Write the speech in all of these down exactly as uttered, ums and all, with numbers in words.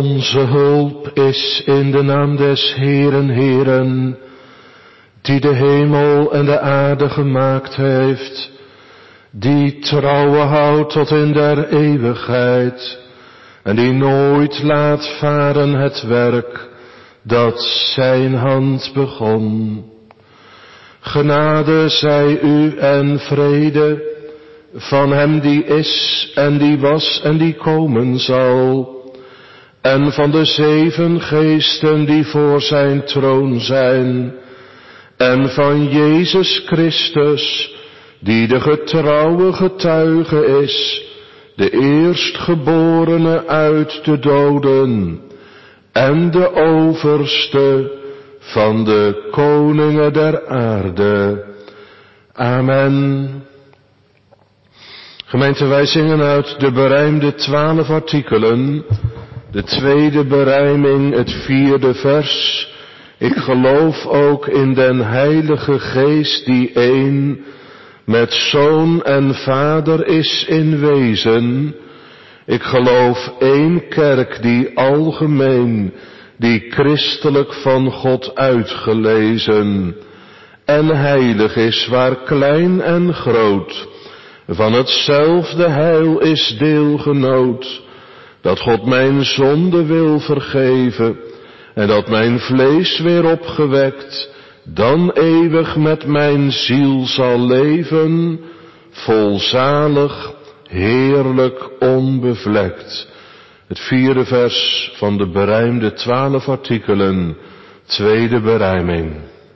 Onze hulp is in de naam des Heeren, Heeren, die de hemel en de aarde gemaakt heeft, die trouwen houdt tot in der eeuwigheid, en die nooit laat varen het werk dat zijn hand begon. Genade zij u en vrede van hem die is en die was en die komen zal, en van de zeven geesten die voor zijn troon zijn, en van Jezus Christus, die de getrouwe getuige is, de eerstgeborene uit de doden, en de overste van de koningen der aarde. Amen. Gemeente, wij zingen uit de berijmde twaalf artikelen, de tweede berijming, het vierde vers. Ik geloof ook in den Heilige Geest, die één met Zoon en Vader is in wezen. Ik geloof één kerk die algemeen, die christelijk van God uitgelezen en heilig is, waar klein en groot van hetzelfde heil is deelgenoot, dat God mijn zonde wil vergeven en dat mijn vlees weer opgewekt dan eeuwig met mijn ziel zal leven, volzalig, heerlijk, onbevlekt. Het vierde vers van de berijmde twaalf artikelen, tweede berijming.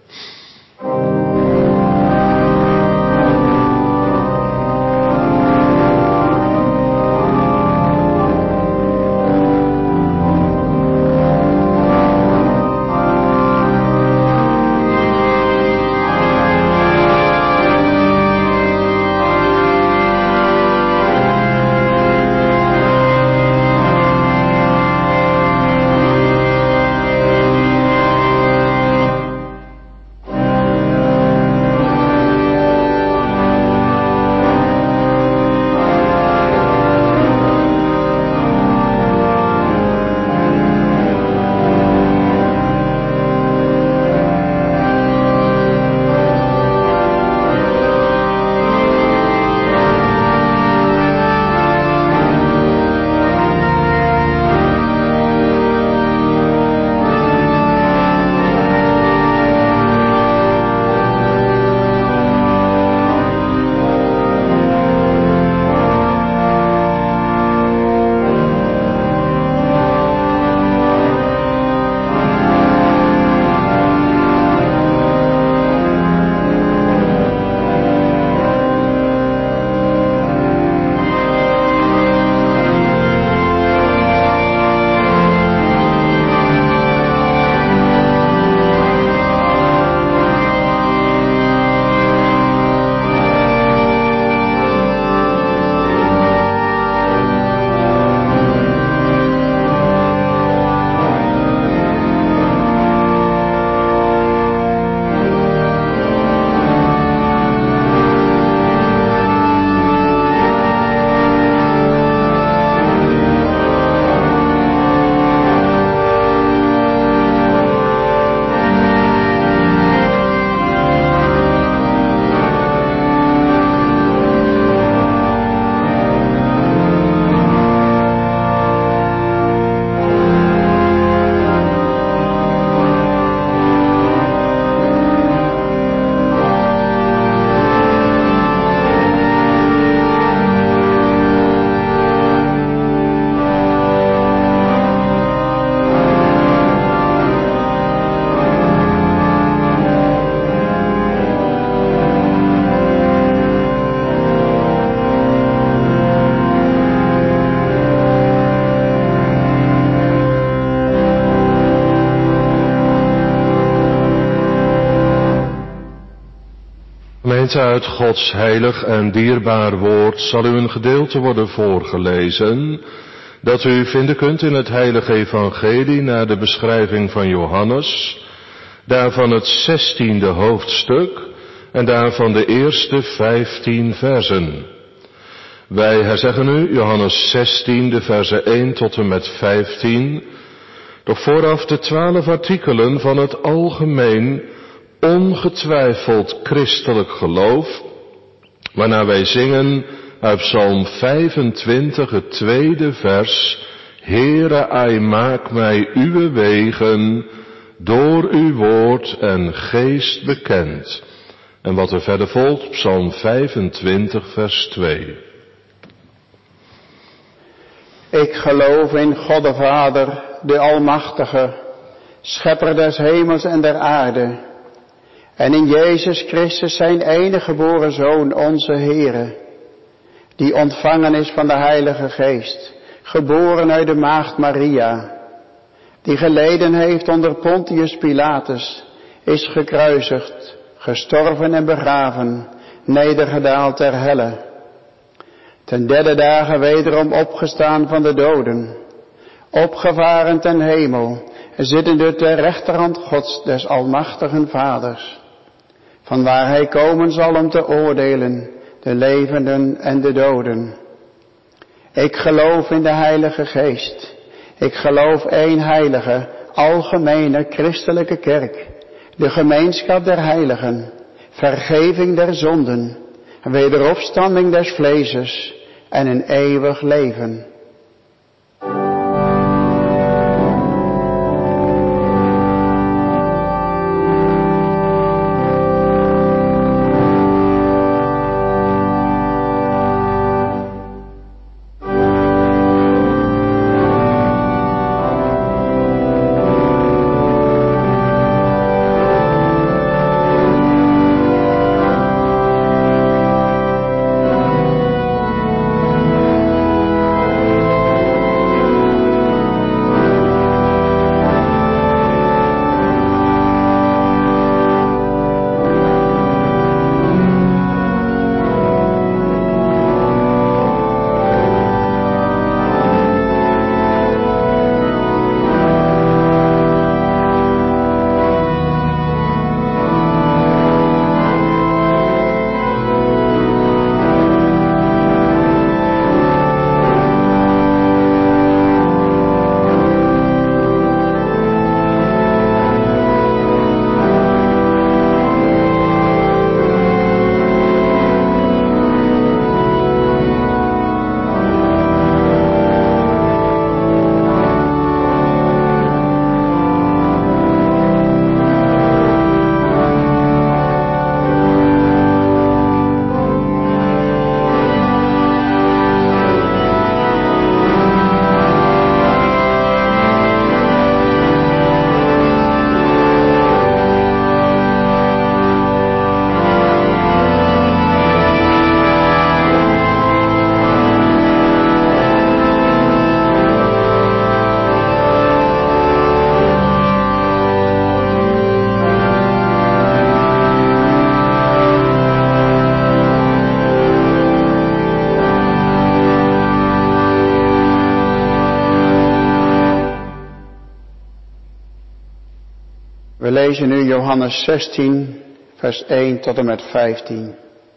Gemeente, uit Gods heilig en dierbaar woord zal u een gedeelte worden voorgelezen dat u vinden kunt in het heilige evangelie naar de beschrijving van Johannes, daarvan het zestiende hoofdstuk en daarvan de eerste vijftien versen. Wij herzeggen nu Johannes zestien, de versen één tot en met vijftien. Doch vooraf de twaalf artikelen van het algemeen, ongetwijfeld christelijk geloof, waarna wij zingen uit Psalm vijfentwintig, het tweede vers. Heere, ai maak mij uw wegen, door uw woord en geest bekend. En wat er verder volgt, Psalm vijfentwintig, vers twee. Ik geloof in God de Vader, de Almachtige, Schepper des hemels en der aarde, en in Jezus Christus zijn enige geboren Zoon, onze Heere, die ontvangen is van de Heilige Geest, geboren uit de maagd Maria, die geleden heeft onder Pontius Pilatus, is gekruisigd, gestorven en begraven, nedergedaald ter helle. Ten derde dagen wederom opgestaan van de doden, opgevaren ten hemel, zittende ter rechterhand Gods des almachtigen Vaders, vanwaar hij komen zal om te oordelen de levenden en de doden. Ik geloof in de Heilige Geest. Ik geloof één heilige, algemene christelijke kerk, de gemeenschap der heiligen, vergeving der zonden, wederopstanding des vleeses en een eeuwig leven. We lezen nu Johannes zestien, vers één tot en met vijftien.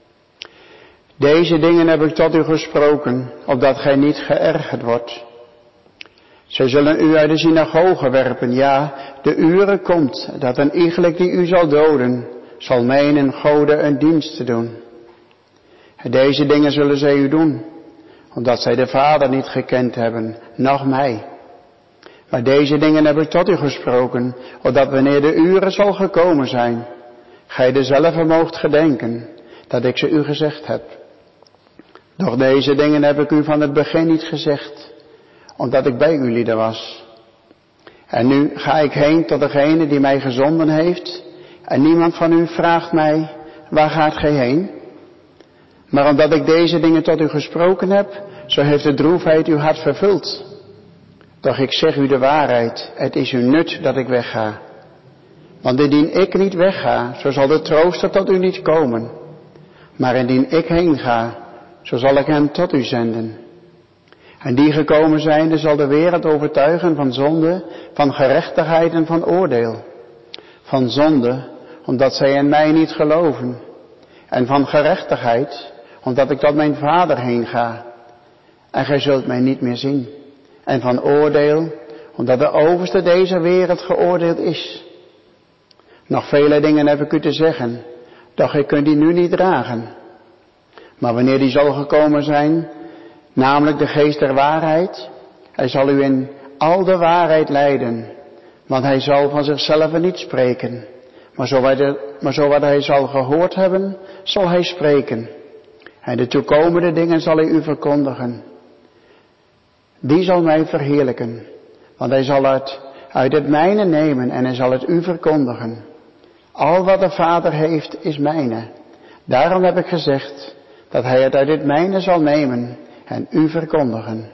Deze dingen heb ik tot u gesproken, opdat gij niet geërgerd wordt. Zij zullen u uit de synagoge werpen, ja, de ure komt, dat een iegelijk die u zal doden, zal menen Gode een dienst te doen. Deze dingen zullen zij u doen, omdat zij de Vader niet gekend hebben, noch mij. Maar deze dingen heb ik tot u gesproken, opdat wanneer de uren zal gekomen zijn, gij dezelfde moogt gedenken, dat ik ze u gezegd heb. Doch deze dingen heb ik u van het begin niet gezegd, omdat ik bij u lieden was. En nu ga ik heen tot degene die mij gezonden heeft, en niemand van u vraagt mij, waar gaat gij heen? Maar omdat ik deze dingen tot u gesproken heb, zo heeft de droefheid uw hart vervuld. Doch ik zeg u de waarheid, het is u nut dat ik wegga. Want indien ik niet wegga, zo zal de trooster tot u niet komen. Maar indien ik heen ga, zo zal ik hem tot u zenden. En die gekomen zijnde zal de wereld overtuigen van zonde, van gerechtigheid en van oordeel. Van zonde, omdat zij in mij niet geloven. En van gerechtigheid, omdat ik tot mijn Vader heen ga. En gij zult mij niet meer zien. En van oordeel, omdat de overste deze wereld geoordeeld is. Nog vele dingen heb ik u te zeggen, doch gij kunt die nu niet dragen. Maar wanneer die zal gekomen zijn, namelijk de geest der waarheid, hij zal u in al de waarheid leiden. Want hij zal van zichzelf niet spreken. Maar zo, wat hij, maar zo wat hij zal gehoord hebben, zal hij spreken. En de toekomende dingen zal hij u verkondigen. Die zal mij verheerlijken. Want hij zal het uit het mijne nemen en hij zal het u verkondigen. Al wat de Vader heeft is mijne. Daarom heb ik gezegd dat hij het uit het mijne zal nemen en u verkondigen.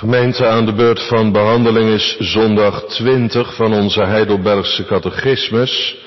Gemeente, aan de beurt van behandeling is zondag twintig van onze Heidelbergse catechismus.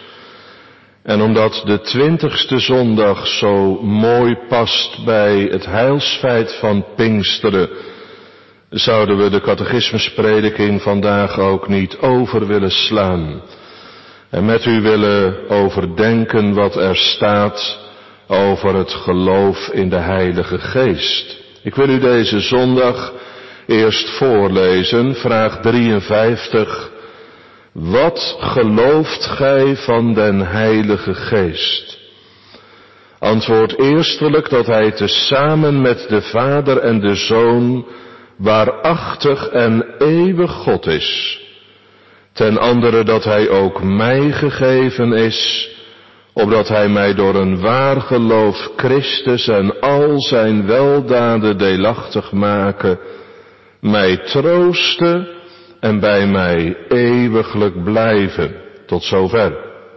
En omdat de twintigste zondag zo mooi past bij het heilsfeit van Pinksteren, zouden we de catechismusprediking vandaag ook niet over willen slaan. En met u willen overdenken wat er staat over het geloof in de Heilige Geest. Ik wil u deze zondag eerst voorlezen, vraag drieënvijftig. Wat gelooft gij van den Heilige Geest? Antwoord eerstelijk dat hij tezamen met de Vader en de Zoon waarachtig en eeuwig God is. Ten andere dat hij ook mij gegeven is, opdat hij mij door een waar geloof Christus en al zijn weldaden deelachtig maken, mij troosten en bij mij eeuwiglijk blijven. Tot zover.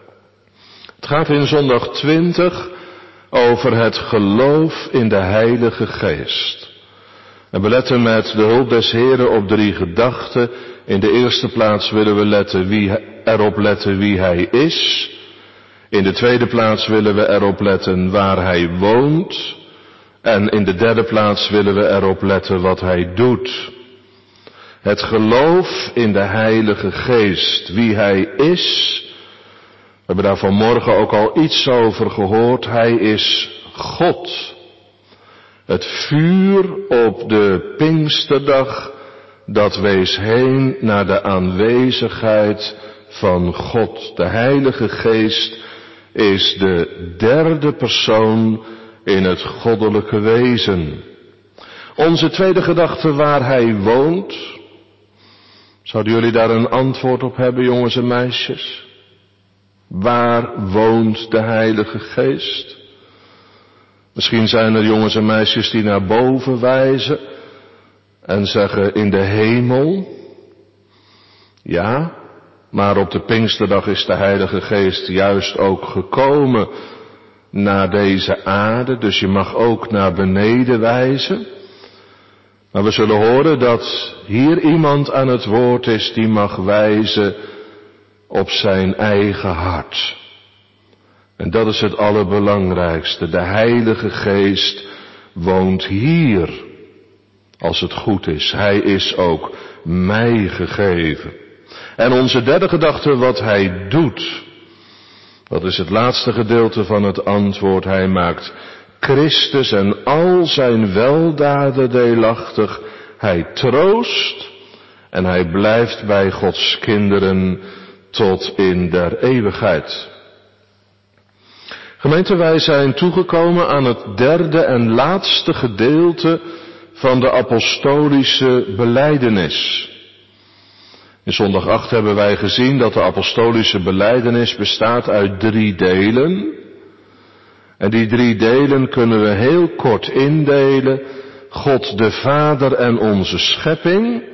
Het gaat in zondag twintig over het geloof in de Heilige Geest. En we letten met de hulp des Heren op drie gedachten. In de eerste plaats willen we letten wie, erop letten wie Hij is. In de tweede plaats willen we erop letten waar Hij woont. En in de derde plaats willen we erop letten wat Hij doet. Het geloof in de Heilige Geest, wie Hij is. We hebben daar vanmorgen ook al iets over gehoord. Hij is God. Het vuur op de Pinksterdag, dat wees heen naar de aanwezigheid van God. De Heilige Geest is de derde persoon in het goddelijke wezen. Onze tweede gedachte, waar Hij woont. Zouden jullie daar een antwoord op hebben, jongens en meisjes? Waar woont de Heilige Geest? Misschien zijn er jongens en meisjes die naar boven wijzen en zeggen in de hemel. Ja, maar op de Pinksterdag is de Heilige Geest juist ook gekomen naar deze aarde, dus je mag ook naar beneden wijzen. Maar we zullen horen dat hier iemand aan het woord is die mag wijzen op zijn eigen hart. En dat is het allerbelangrijkste. De Heilige Geest woont hier, als het goed is. Hij is ook mij gegeven. En onze derde gedachte, wat Hij doet. Dat is het laatste gedeelte van het antwoord. Hij maakt Christus en al zijn weldaden deelachtig. Hij troost en Hij blijft bij Gods kinderen tot in der eeuwigheid. Gemeente, wij zijn toegekomen aan het derde en laatste gedeelte van de apostolische belijdenis. In zondag acht hebben wij gezien dat de apostolische belijdenis bestaat uit drie delen. En die drie delen kunnen we heel kort indelen. God de Vader en onze schepping.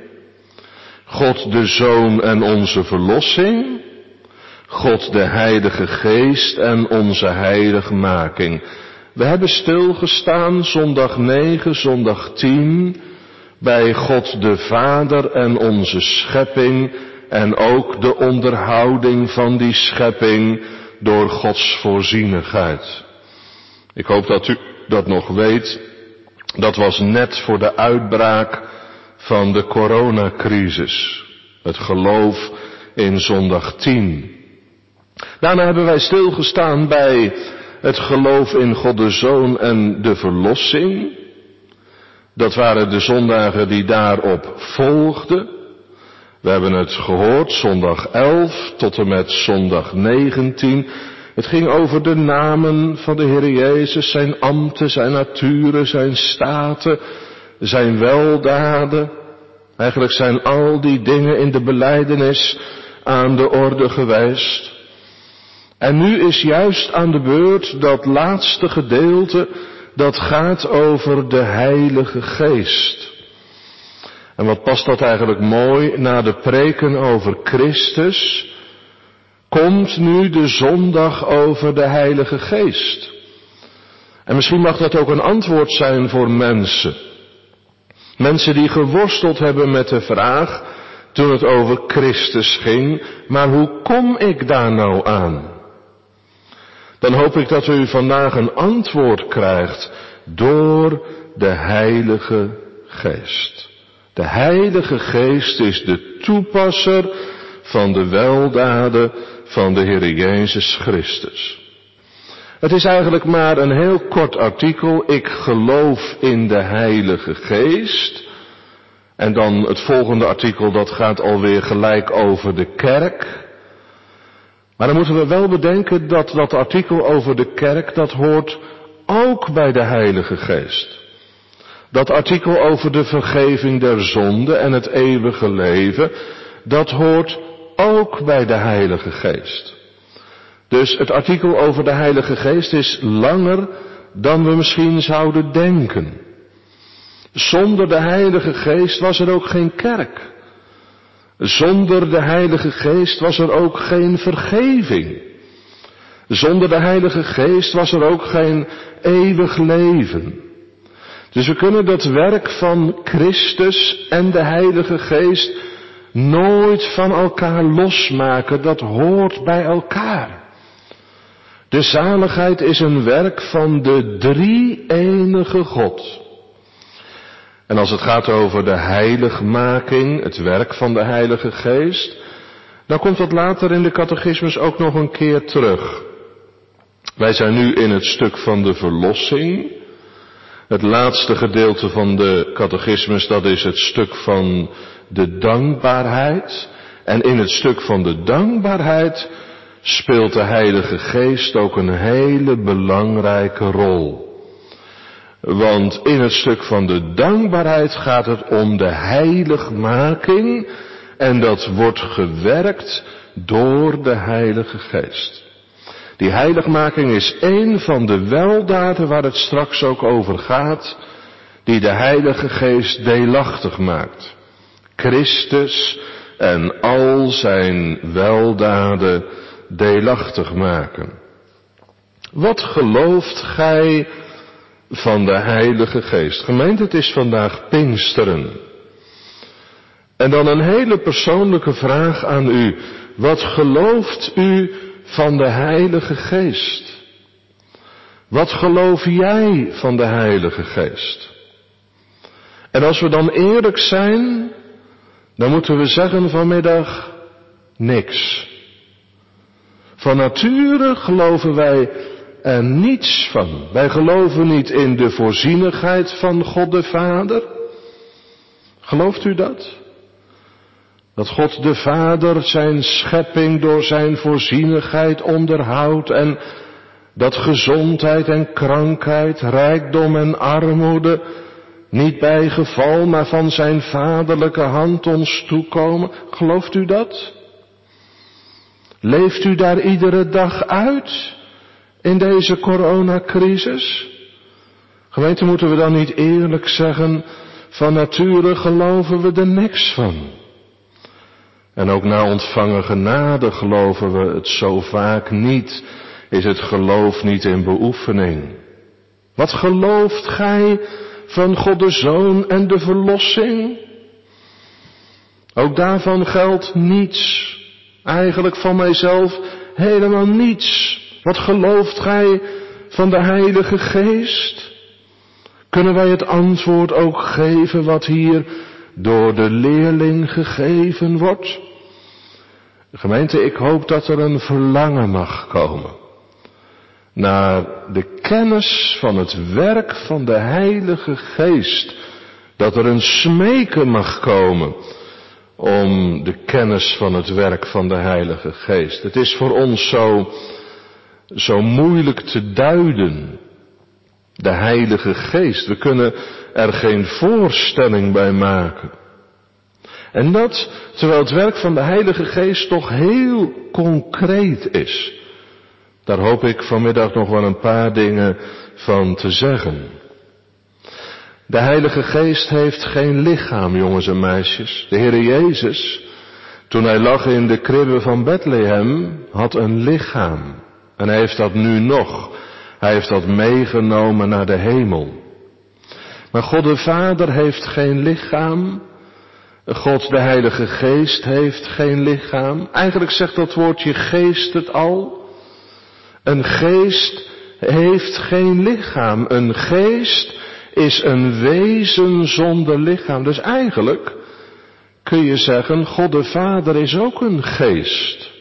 God de Zoon en onze verlossing. God de Heilige Geest en onze heiligmaking. We hebben stilgestaan zondag negen, zondag tien, bij God de Vader en onze schepping en ook de onderhouding van die schepping door Gods voorzienigheid. Ik hoop dat u dat nog weet. Dat was net voor de uitbraak van de coronacrisis. Het geloof in zondag tien. Daarna hebben wij stilgestaan bij het geloof in God de Zoon en de verlossing. Dat waren de zondagen die daarop volgden. We hebben het gehoord, zondag elf tot en met zondag negentien. Het ging over de namen van de Heer Jezus, zijn ambten, zijn naturen, zijn staten, zijn weldaden. Eigenlijk zijn al die dingen in de belijdenis aan de orde geweest. En nu is juist aan de beurt dat laatste gedeelte, dat gaat over de Heilige Geest. En wat past dat eigenlijk mooi na de preken over Christus, komt nu de zondag over de Heilige Geest. En misschien mag dat ook een antwoord zijn voor mensen. Mensen die geworsteld hebben met de vraag, toen het over Christus ging, maar hoe kom ik daar nou aan? Dan hoop ik dat u vandaag een antwoord krijgt door de Heilige Geest. De Heilige Geest is de toepasser van de weldaden van de Heer Jezus Christus. Het is eigenlijk maar een heel kort artikel. Ik geloof in de Heilige Geest. En dan het volgende artikel, dat gaat alweer gelijk over de kerk. Maar dan moeten we wel bedenken dat dat artikel over de kerk, dat hoort ook bij de Heilige Geest. Dat artikel over de vergeving der zonde en het eeuwige leven, dat hoort ook bij de Heilige Geest. Dus het artikel over de Heilige Geest is langer dan we misschien zouden denken. Zonder de Heilige Geest was er ook geen kerk. Zonder de Heilige Geest was er ook geen vergeving. Zonder de Heilige Geest was er ook geen eeuwig leven. Dus we kunnen dat werk van Christus en de Heilige Geest nooit van elkaar losmaken. Dat hoort bij elkaar. De zaligheid is een werk van de drie-enige God. En als het gaat over de heiligmaking, het werk van de Heilige Geest, dan komt dat later in de catechismus ook nog een keer terug. Wij zijn nu in het stuk van de verlossing. Het laatste gedeelte van de catechismus, dat is het stuk van de dankbaarheid. En in het stuk van de dankbaarheid speelt de Heilige Geest ook een hele belangrijke rol. Want in het stuk van de dankbaarheid gaat het om de heiligmaking en dat wordt gewerkt door de Heilige Geest. Die heiligmaking is één van de weldaden waar het straks ook over gaat, die de Heilige Geest deelachtig maakt. Christus en al zijn weldaden deelachtig maken. Wat gelooft gij van de Heilige Geest? Gemeente, het is vandaag Pinksteren. En dan een hele persoonlijke vraag aan u. Wat gelooft u van de Heilige Geest? Wat geloof jij van de Heilige Geest? En als we dan eerlijk zijn, dan moeten we zeggen vanmiddag niks. Van nature geloven wij er niets van. Wij geloven niet in de voorzienigheid van God de Vader. Gelooft u dat? Dat God de Vader zijn schepping door zijn voorzienigheid onderhoudt en dat gezondheid en krankheid, rijkdom en armoede niet bij geval, maar van zijn vaderlijke hand ons toekomen. Gelooft u dat? Leeft u daar iedere dag uit in deze coronacrisis? Gemeente, moeten we dan niet eerlijk zeggen, van nature geloven we er niks van. En ook na ontvangen genade geloven we het zo vaak niet, is het geloof niet in beoefening. Wat gelooft gij van God de Zoon en de verlossing? Ook daarvan geldt niets. Eigenlijk van mijzelf helemaal niets. Wat gelooft gij van de Heilige Geest? Kunnen wij het antwoord ook geven wat hier door de leerling gegeven wordt? Gemeente, ik hoop dat er een verlangen mag komen naar de kennis van het werk van de Heilige Geest. Dat er een smeken mag komen om de kennis van het werk van de Heilige Geest. Het is voor ons zo, zo moeilijk te duiden. De Heilige Geest. We kunnen er geen voorstelling bij maken. En dat terwijl het werk van de Heilige Geest toch heel concreet is. Daar hoop ik vanmiddag nog wel een paar dingen van te zeggen. De Heilige Geest heeft geen lichaam, jongens en meisjes. De Heer Jezus, toen hij lag in de kribbe van Bethlehem, had een lichaam. En hij heeft dat nu nog. Hij heeft dat meegenomen naar de hemel. Maar God de Vader heeft geen lichaam. God de Heilige Geest heeft geen lichaam. Eigenlijk zegt dat woordje geest het al. Een geest heeft geen lichaam. Een geest is een wezen zonder lichaam. Dus eigenlijk kun je zeggen, God de Vader is ook een geest.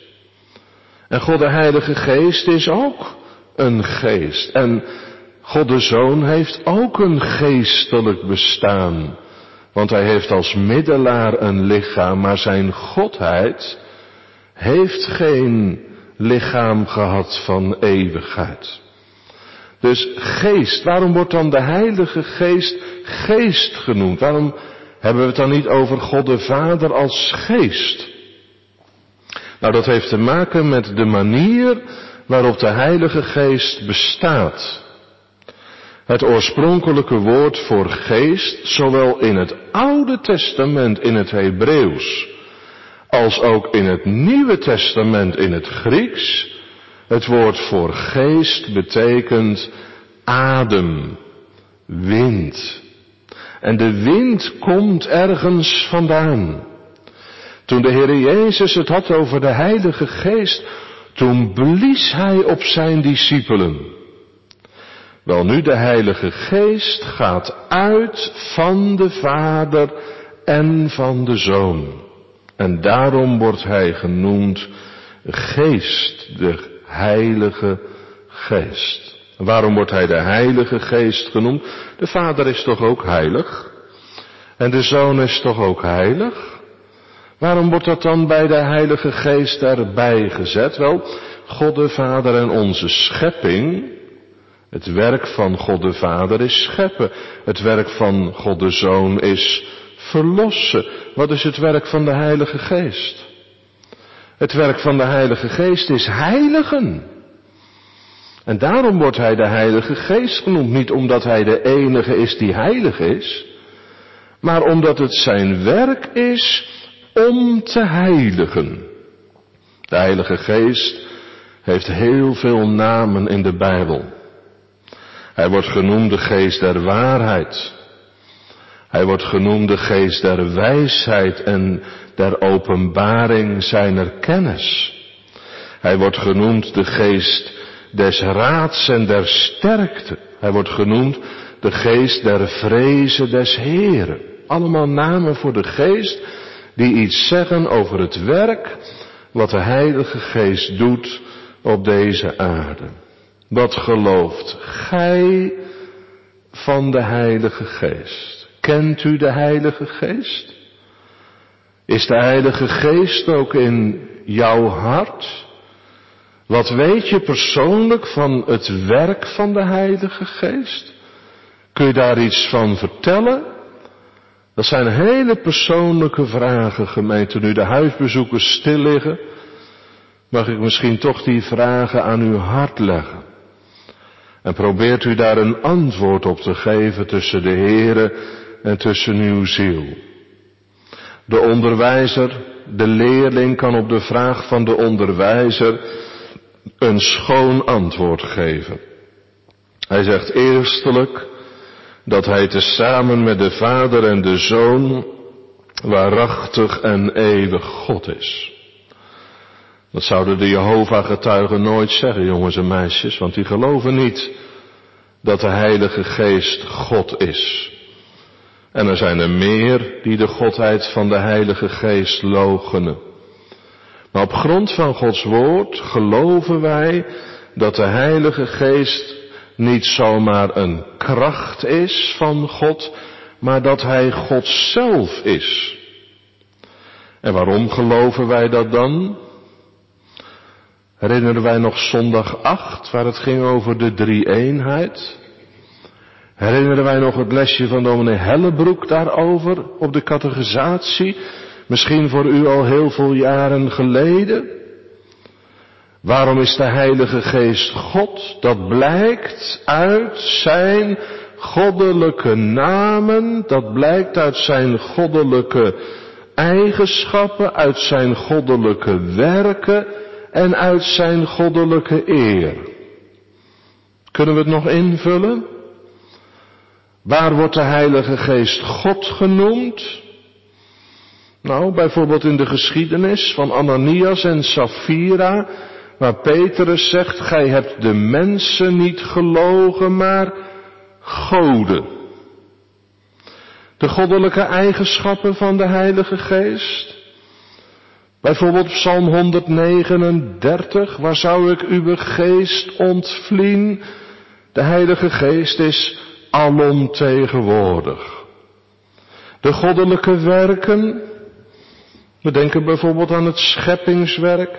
En God de Heilige Geest is ook een geest. En God de Zoon heeft ook een geestelijk bestaan. Want hij heeft als middelaar een lichaam, maar zijn godheid heeft geen lichaam gehad van eeuwigheid. Dus geest, waarom wordt dan de Heilige Geest geest genoemd? Waarom hebben we het dan niet over God de Vader als geest? Nou, dat heeft te maken met de manier waarop de Heilige Geest bestaat. Het oorspronkelijke woord voor geest, zowel in het Oude Testament in het Hebreeuws, als ook in het Nieuwe Testament in het Grieks, het woord voor geest betekent adem, wind. En de wind komt ergens vandaan. Toen de Heer Jezus het had over de Heilige Geest, toen blies hij op zijn discipelen. Welnu, de Heilige Geest gaat uit van de Vader en van de Zoon. En daarom wordt hij genoemd Geest, de Heilige Geest. Waarom wordt hij de Heilige Geest genoemd? De Vader is toch ook heilig? En de Zoon is toch ook heilig? Waarom wordt dat dan bij de Heilige Geest erbij gezet? Wel, God de Vader en onze schepping, het werk van God de Vader is scheppen. Het werk van God de Zoon is verlossen. Wat is het werk van de Heilige Geest? Het werk van de Heilige Geest is heiligen. En daarom wordt hij de Heilige Geest genoemd. Niet omdat hij de enige is die heilig is, maar omdat het zijn werk is om te heiligen. De Heilige Geest heeft heel veel namen in de Bijbel. Hij wordt genoemd de Geest der waarheid. Hij wordt genoemd de Geest der wijsheid en der openbaring zijner kennis. Hij wordt genoemd de Geest des raads en der sterkte. Hij wordt genoemd de Geest der vreze des Heeren. Allemaal namen voor de Geest die iets zeggen over het werk wat de Heilige Geest doet op deze aarde. Wat gelooft gij van de Heilige Geest? Kent u de Heilige Geest? Is de Heilige Geest ook in jouw hart? Wat weet je persoonlijk van het werk van de Heilige Geest? Kun je daar iets van vertellen? Dat zijn hele persoonlijke vragen, gemeente. Nu de huisbezoekers stil liggen, mag ik misschien toch die vragen aan uw hart leggen. En probeert u daar een antwoord op te geven tussen de Heere en tussen uw ziel. De onderwijzer, de leerling kan op de vraag van de onderwijzer een schoon antwoord geven. Hij zegt eerstelijk dat hij tezamen met de Vader en de Zoon waarachtig en eeuwig God is. Dat zouden de Jehovah-getuigen nooit zeggen, jongens en meisjes, want die geloven niet dat de Heilige Geest God is. En er zijn er meer die de godheid van de Heilige Geest loochenen. Maar op grond van Gods woord geloven wij dat de Heilige Geest niet zomaar een kracht is van God, maar dat Hij God zelf is. En waarom geloven wij dat dan? Herinneren wij nog zondag acht, waar het ging over de drie-eenheid? Herinneren wij nog het lesje van dominee Hellebroek daarover op de catechisatie? Misschien voor u al heel veel jaren geleden. Waarom is de Heilige Geest God? Dat blijkt uit zijn goddelijke namen, dat blijkt uit zijn goddelijke eigenschappen, uit zijn goddelijke werken en uit zijn goddelijke eer. Kunnen we het nog invullen? Waar wordt de Heilige Geest God genoemd? Nou, bijvoorbeeld in de geschiedenis van Ananias en Safira, waar Petrus zegt, gij hebt de mensen niet gelogen, maar goden. De goddelijke eigenschappen van de Heilige Geest. Bijvoorbeeld Psalm honderdnegenendertig, waar zou ik uw geest ontvlien? De Heilige Geest is alomtegenwoordig. De goddelijke werken, we denken bijvoorbeeld aan het scheppingswerk.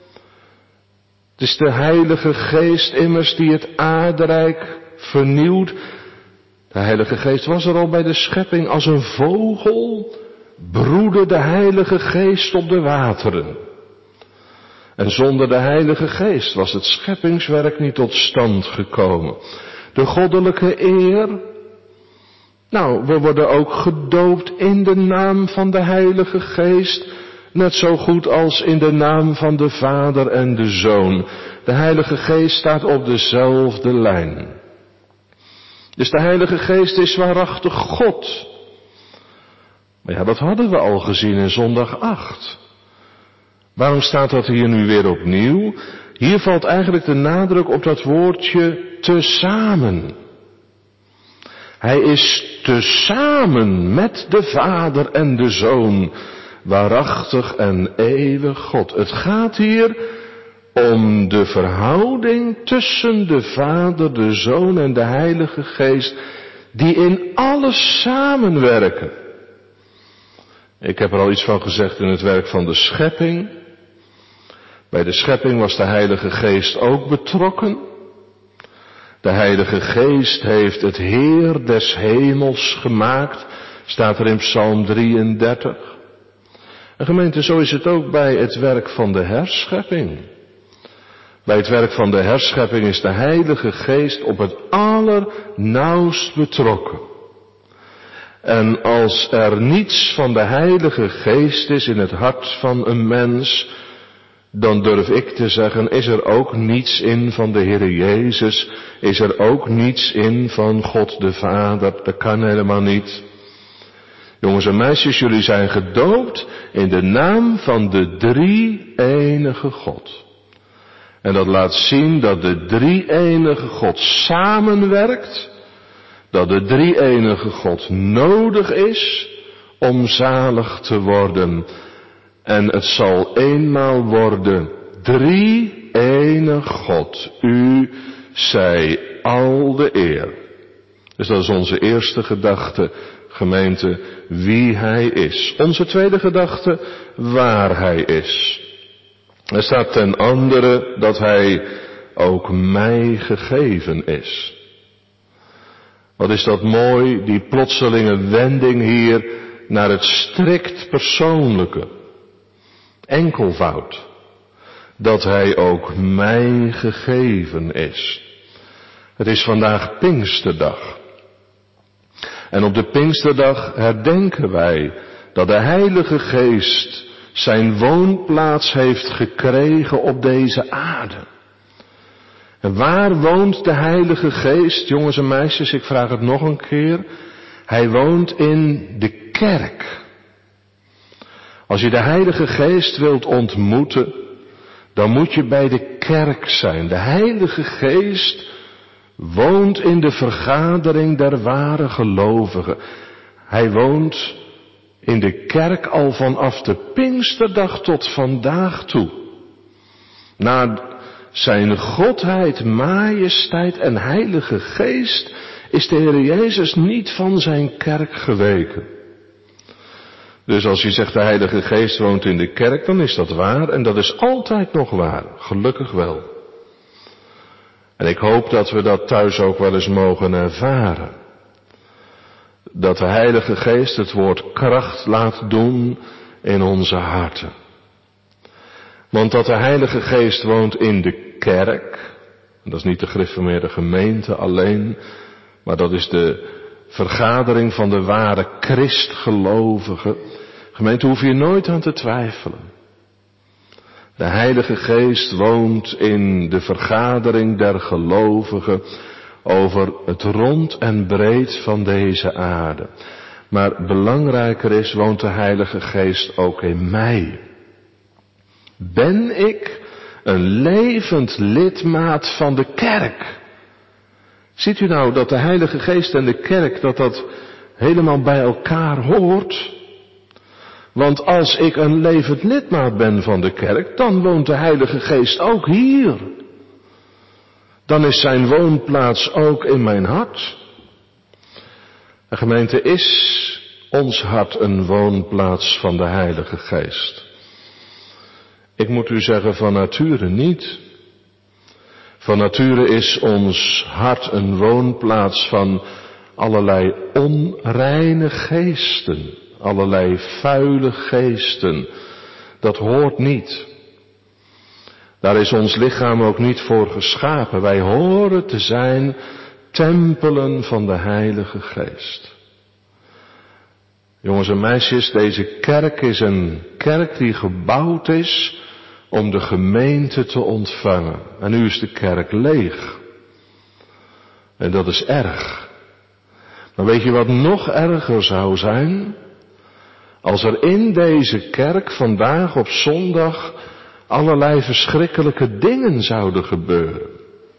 Het is de Heilige Geest immers die het aardrijk vernieuwt. De Heilige Geest was er al bij de schepping. Als een vogel broedde de Heilige Geest op de wateren. En zonder de Heilige Geest was het scheppingswerk niet tot stand gekomen. De goddelijke eer. Nou, we worden ook gedoopt in de naam van de Heilige Geest. Net zo goed als in de naam van de Vader en de Zoon. De Heilige Geest staat op dezelfde lijn. Dus de Heilige Geest is waarachtig God. Maar ja, dat hadden we al gezien in zondag acht. Waarom staat dat hier nu weer opnieuw? Hier valt eigenlijk de nadruk op dat woordje tezamen. Hij is tezamen met de Vader en de Zoon, waarachtig en eeuwig God. Het gaat hier om de verhouding tussen de Vader, de Zoon en de Heilige Geest, die in alles samenwerken. Ik heb er al iets van gezegd in het werk van de schepping. Bij de schepping was de Heilige Geest ook betrokken. De Heilige Geest heeft het Heer des hemels gemaakt, staat er in Psalm drieëndertig. En gemeente, zo is het ook bij het werk van de herschepping. Bij het werk van de herschepping is de Heilige Geest op het allernauwst betrokken. En als er niets van de Heilige Geest is in het hart van een mens, dan durf ik te zeggen, is er ook niets in van de Heer Jezus, is er ook niets in van God de Vader. Dat kan helemaal niet. Jongens en meisjes, jullie zijn gedoopt in de naam van de drie-enige God. En dat laat zien dat de drie-enige God samenwerkt, dat de drie-enige God nodig is om zalig te worden. En het zal eenmaal worden, drie-enig God, u zij al de eer. Dus dat is onze eerste gedachte, gemeente, wie Hij is. Onze tweede gedachte, waar Hij is. Er staat ten andere dat Hij ook mij gegeven is. Wat is dat mooi, die plotselinge wending hier naar het strikt persoonlijke. Enkelvoud. Dat Hij ook mij gegeven is. Het is vandaag Pinksterdag. En op de Pinksterdag herdenken wij dat de Heilige Geest zijn woonplaats heeft gekregen op deze aarde. En waar woont de Heilige Geest, jongens en meisjes, ik vraag het nog een keer. Hij woont in de kerk. Als je de Heilige Geest wilt ontmoeten, dan moet je bij de kerk zijn. De Heilige Geest woont in de vergadering der ware gelovigen. Hij woont in de kerk al vanaf de Pinksterdag tot vandaag toe. Na zijn godheid, majesteit en Heilige Geest is de Heer Jezus niet van zijn kerk geweken. Dus als je zegt de Heilige Geest woont in de kerk, dan is dat waar en dat is altijd nog waar. Gelukkig wel. En ik hoop dat we dat thuis ook wel eens mogen ervaren. Dat de Heilige Geest het woord kracht laat doen in onze harten. Want dat de Heilige Geest woont in de kerk, en dat is niet de gereformeerde gemeente alleen, maar dat is de vergadering van de ware Christgelovigen. Gemeente, hoef je nooit aan te twijfelen. De Heilige Geest woont in de vergadering der gelovigen, over het rond en breed van deze aarde. Maar belangrijker is, woont de Heilige Geest ook in mij. Ben ik een levend lidmaat van de kerk? Ziet u nou dat de Heilige Geest en de kerk, dat dat helemaal bij elkaar hoort? Want als ik een levend lidmaat ben van de kerk, dan woont de Heilige Geest ook hier. Dan is zijn woonplaats ook in mijn hart. De gemeente, is ons hart een woonplaats van de Heilige Geest? Ik moet u zeggen, van nature niet. Van nature is ons hart een woonplaats van allerlei onreine geesten, allerlei vuile geesten. Dat hoort niet. Daar is ons lichaam ook niet voor geschapen. Wij horen te zijn tempelen van de Heilige Geest. Jongens en meisjes, deze kerk is een kerk die gebouwd is om de gemeente te ontvangen. En nu is de kerk leeg. En dat is erg. Maar weet je wat nog erger zou zijn? Als er in deze kerk vandaag op zondag allerlei verschrikkelijke dingen zouden gebeuren.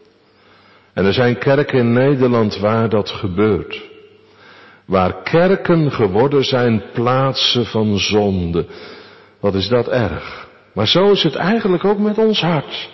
En er zijn kerken in Nederland waar dat gebeurt. Waar kerken geworden zijn plaatsen van zonde. Wat is dat erg. Maar zo is het eigenlijk ook met ons hart.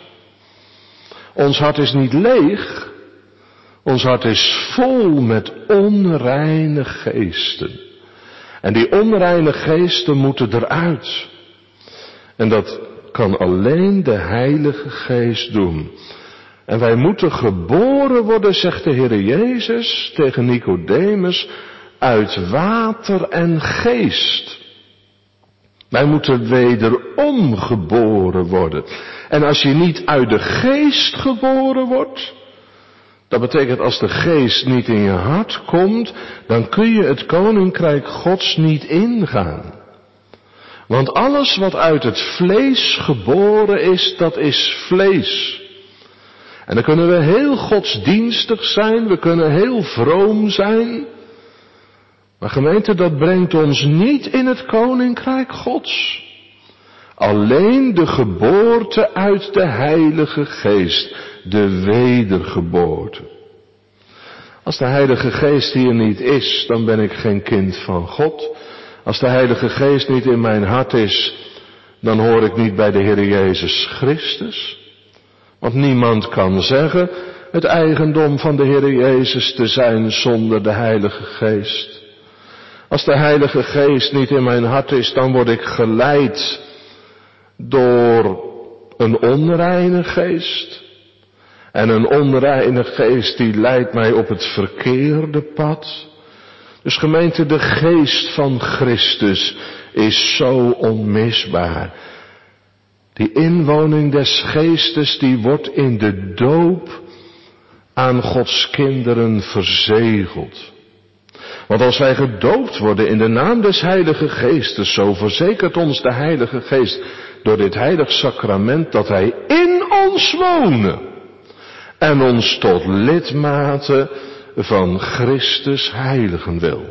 Ons hart is niet leeg. Ons hart is vol met onreine geesten. En die onreine geesten moeten eruit. En dat kan alleen de Heilige Geest doen. En wij moeten geboren worden, zegt de Heer Jezus tegen Nicodemus, uit water en geest. Wij moeten wederom geboren worden. En als je niet uit de geest geboren wordt, dat betekent als de geest niet in je hart komt, dan kun je het koninkrijk Gods niet ingaan. Want alles wat uit het vlees geboren is, dat is vlees. En dan kunnen we heel godsdienstig zijn, we kunnen heel vroom zijn. Maar gemeente, dat brengt ons niet in het koninkrijk Gods. Alleen de geboorte uit de Heilige Geest, de wedergeboorte. Als de Heilige Geest hier niet is, dan ben ik geen kind van God. Als de Heilige Geest niet in mijn hart is, dan hoor ik niet bij de Heer Jezus Christus. Want niemand kan zeggen het eigendom van de Heer Jezus te zijn zonder de Heilige Geest. Als de Heilige Geest niet in mijn hart is, dan word ik geleid door een onreine geest. En een onreine geest die leidt mij op het verkeerde pad. Dus gemeente, de geest van Christus is zo onmisbaar. Die inwoning des geestes, die wordt in de doop aan Gods kinderen verzegeld. Want als wij gedoopt worden in de naam des Heilige Geestes, zo verzekert ons de Heilige Geest door dit heilig sacrament dat Hij in ons wonen en ons tot lidmaten van Christus heiligen wil.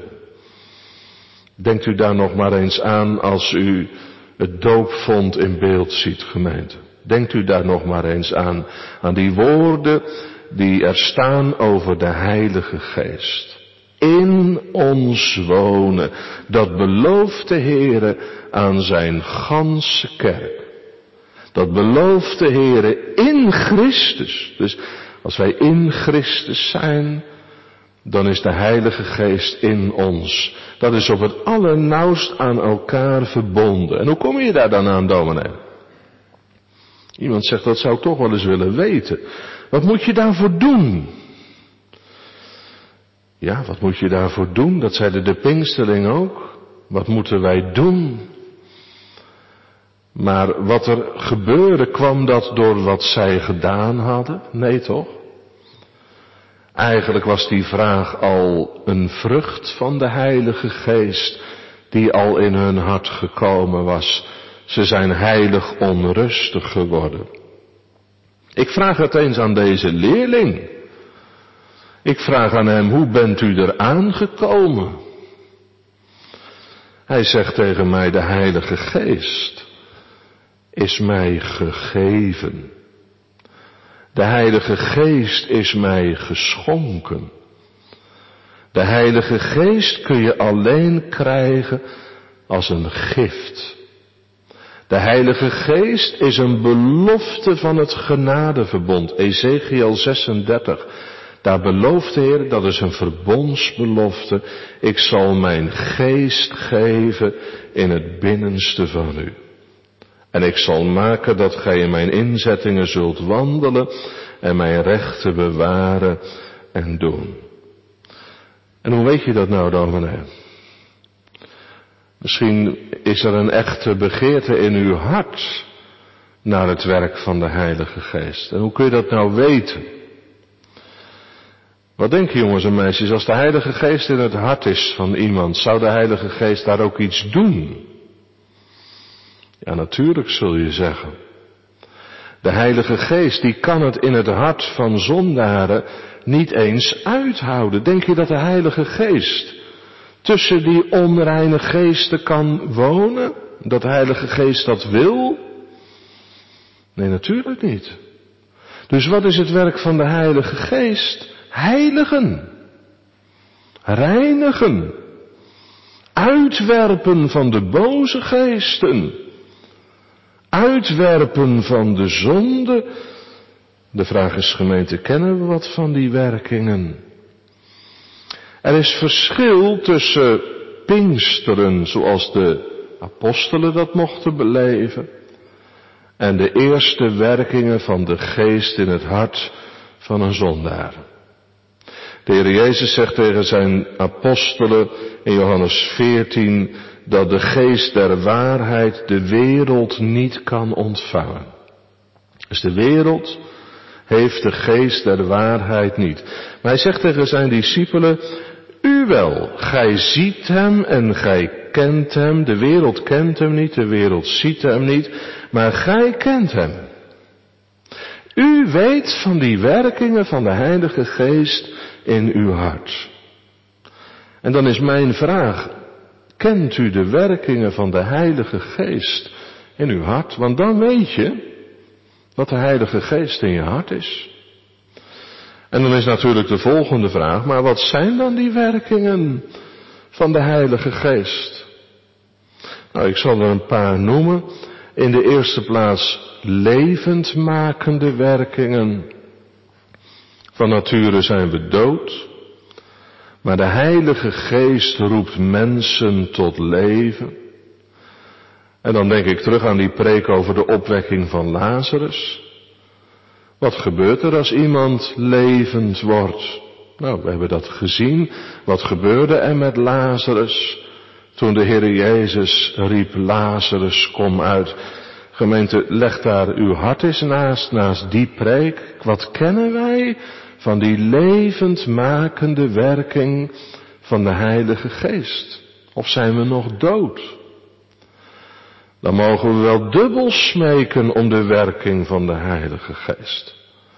Denkt u daar nog maar eens aan als u het doopvond in beeld ziet, gemeente. Denkt u daar nog maar eens aan, aan die woorden die er staan over de Heilige Geest. In ons wonen, dat belooft de Heere aan zijn ganse kerk. Dat belooft de Heere in Christus. Dus als wij in Christus zijn, dan is de Heilige Geest in ons. Dat is op het allernauwst aan elkaar verbonden. En hoe kom je daar dan aan, dominee? Iemand zegt, dat zou ik toch wel eens willen weten. Wat moet je daarvoor doen? Ja, wat moet je daarvoor doen? Dat zeiden de Pinksterlingen ook. Wat moeten wij doen? Maar wat er gebeurde, kwam dat door wat zij gedaan hadden? Nee, toch? Eigenlijk was die vraag al een vrucht van de Heilige Geest die al in hun hart gekomen was. Ze zijn heilig onrustig geworden. Ik vraag het eens aan deze leerling. Ik vraag aan hem, hoe bent u er aangekomen? Hij zegt tegen mij, de Heilige Geest is mij gegeven. De Heilige Geest is mij geschonken. De Heilige Geest kun je alleen krijgen als een gift. De Heilige Geest is een belofte van het genadeverbond. Ezekiel zesendertig. Daar belooft de Heer, dat is een verbondsbelofte. Ik zal mijn geest geven in het binnenste van u. En ik zal maken dat gij in mijn inzettingen zult wandelen en mijn rechten bewaren en doen. En hoe weet je dat nou, dominee? Misschien is er een echte begeerte in uw hart naar het werk van de Heilige Geest. En hoe kun je dat nou weten? Wat denk je, jongens en meisjes, als de Heilige Geest in het hart is van iemand, zou de Heilige Geest daar ook iets doen? Ja, natuurlijk zul je zeggen. De Heilige Geest, die kan het in het hart van zondaren niet eens uithouden. Denk je dat de Heilige Geest tussen die onreine geesten kan wonen? Dat de Heilige Geest dat wil? Nee, natuurlijk niet. Dus wat is het werk van de Heilige Geest? Heiligen. Reinigen. Uitwerpen van de boze geesten. Uitwerpen van de zonde. De vraag is, gemeente, kennen we wat van die werkingen? Er is verschil tussen Pinksteren, zoals de apostelen dat mochten beleven, en de eerste werkingen van de geest in het hart van een zondaar. De Heer Jezus zegt tegen zijn apostelen in Johannes veertien dat de geest der waarheid de wereld niet kan ontvangen. Dus de wereld heeft de geest der waarheid niet. Maar hij zegt tegen zijn discipelen, u wel, gij ziet hem en gij kent hem. De wereld kent hem niet, de wereld ziet hem niet, maar gij kent hem. U weet van die werkingen van de Heilige Geest in uw hart. En dan is mijn vraag, kent u de werkingen van de Heilige Geest in uw hart? Want dan weet je wat de Heilige Geest in je hart is. En dan is natuurlijk de volgende vraag, maar wat zijn dan die werkingen van de Heilige Geest? Nou, ik zal er een paar noemen. In de eerste plaats levendmakende werkingen. Van nature zijn we dood, maar de Heilige Geest roept mensen tot leven. En dan denk ik terug aan die preek over de opwekking van Lazarus. Wat gebeurt er als iemand levend wordt? Nou, we hebben dat gezien. Wat gebeurde er met Lazarus toen de Heer Jezus riep, Lazarus, kom uit. Gemeente, leg daar uw hart eens naast, naast die preek. Wat kennen wij van die levendmakende werking van de Heilige Geest? Of zijn we nog dood? Dan mogen we wel dubbel smeken om de werking van de Heilige Geest.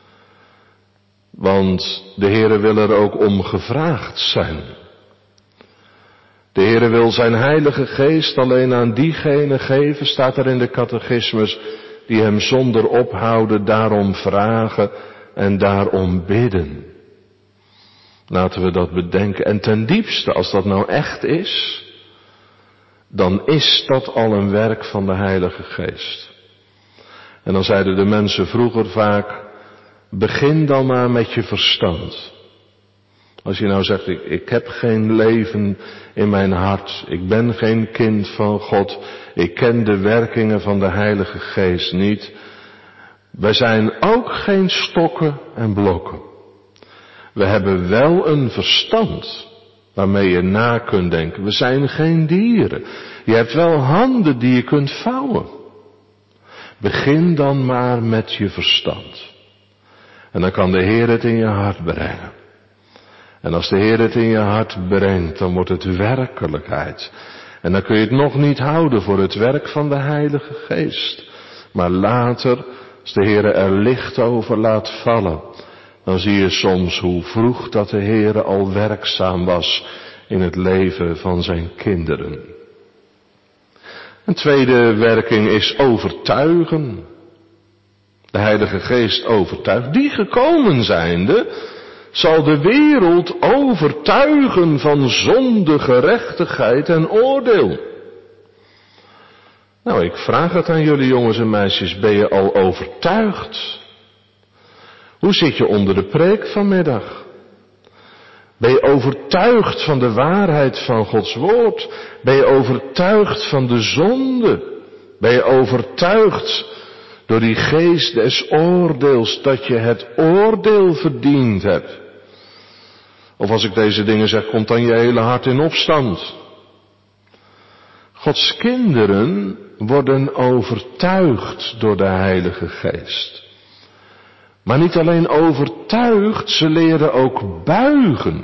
Want de Heere wil er ook om gevraagd zijn. De Heere wil zijn Heilige Geest alleen aan diegenen geven, staat er in de catechismus, die hem zonder ophouden daarom vragen en daarom bidden. Laten we dat bedenken. En ten diepste, als dat nou echt is, dan is dat al een werk van de Heilige Geest. En dan zeiden de mensen vroeger vaak, begin dan maar met je verstand. Als je nou zegt, ik, ik heb geen leven in mijn hart, ik ben geen kind van God, ik ken de werkingen van de Heilige Geest niet. Wij zijn ook geen stokken en blokken. We hebben wel een verstand waarmee je na kunt denken. We zijn geen dieren. Je hebt wel handen die je kunt vouwen. Begin dan maar met je verstand. En dan kan de Heer het in je hart brengen. En als de Heer het in je hart brengt, dan wordt het werkelijkheid. En dan kun je het nog niet houden voor het werk van de Heilige Geest. Maar later, als de Heer er licht over laat vallen, dan zie je soms hoe vroeg dat de Heere al werkzaam was in het leven van zijn kinderen. Een tweede werking is overtuigen. De Heilige Geest overtuigt. Die gekomen zijnde zal de wereld overtuigen van zonde, gerechtigheid en oordeel. Nou, ik vraag het aan jullie jongens en meisjes, ben je al overtuigd? Hoe zit je onder de preek vanmiddag? Ben je overtuigd van de waarheid van Gods woord? Ben je overtuigd van de zonde? Ben je overtuigd door die geest des oordeels dat je het oordeel verdiend hebt? Of als ik deze dingen zeg, komt dan je hele hart in opstand? Gods kinderen worden overtuigd door de Heilige Geest. Maar niet alleen overtuigd, ze leren ook buigen.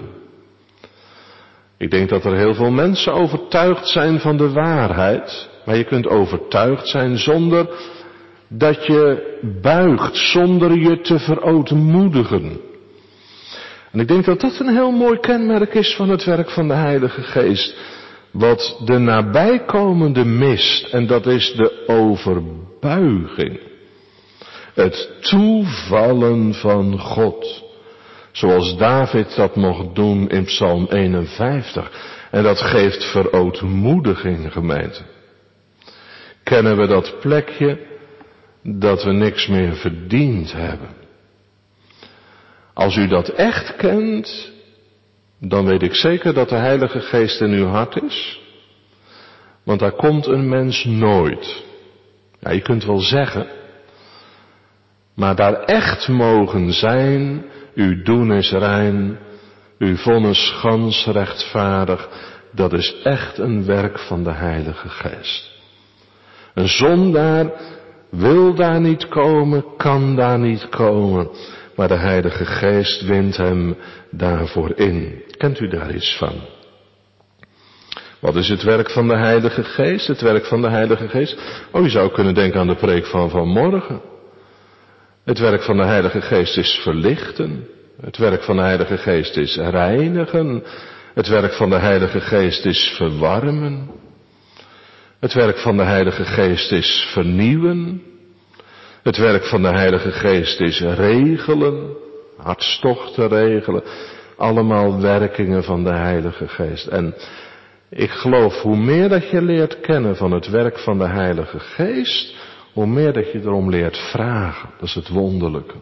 Ik denk dat er heel veel mensen overtuigd zijn van de waarheid. Maar je kunt overtuigd zijn zonder dat je buigt, zonder je te verootmoedigen. En ik denk dat dat een heel mooi kenmerk is van het werk van de Heilige Geest. Wat de nabijkomende mist, en dat is de overbuiging. Het toevallen van God. Zoals David dat mocht doen in Psalm eenenvijftig. En dat geeft verootmoediging, gemeente. Kennen we dat plekje dat we niks meer verdiend hebben? Als u dat echt kent, dan weet ik zeker dat de Heilige Geest in uw hart is. Want daar komt een mens nooit. Ja, je kunt wel zeggen, maar daar echt mogen zijn, uw doen is rein, uw vonnis gans rechtvaardig, dat is echt een werk van de Heilige Geest. Een zondaar wil daar niet komen, kan daar niet komen, maar de Heilige Geest wint hem daarvoor in. Kent u daar iets van? Wat is het werk van de Heilige Geest? Het werk van de Heilige Geest? Oh, je zou kunnen denken aan de preek van vanmorgen. Het werk van de Heilige Geest is verlichten. Het werk van de Heilige Geest is reinigen. Het werk van de Heilige Geest is verwarmen. Het werk van de Heilige Geest is vernieuwen. Het werk van de Heilige Geest is regelen, hartstochten regelen. Allemaal werkingen van de Heilige Geest. En ik geloof, hoe meer dat je leert kennen van het werk van de Heilige Geest, hoe meer dat je erom leert vragen. Dat is het wonderlijke.